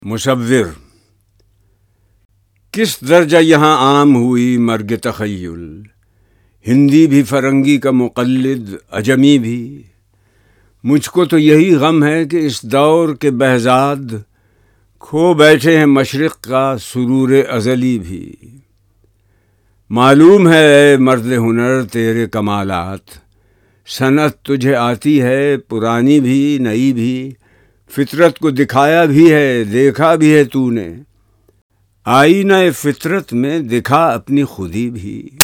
मुसव्विर किस दर्जा यहाँ आम हुई मर्ग तख़य्युल, हिंदी भी फरंगी का मुक़ल्लिद, अजमी भी। मुझको तो यही गम है कि इस दौर के बहज़ाद खो बैठे हैं मशरिक़ का सुरूर अज़ली भी। मालूम है ऐ मर्द हुनर तेरे कमालात, सनत तुझे आती है पुरानी भी नई भी। फितरत को दिखाया भी है देखा भी है तूने, आईना फितरत में दिखा अपनी खुदी भी।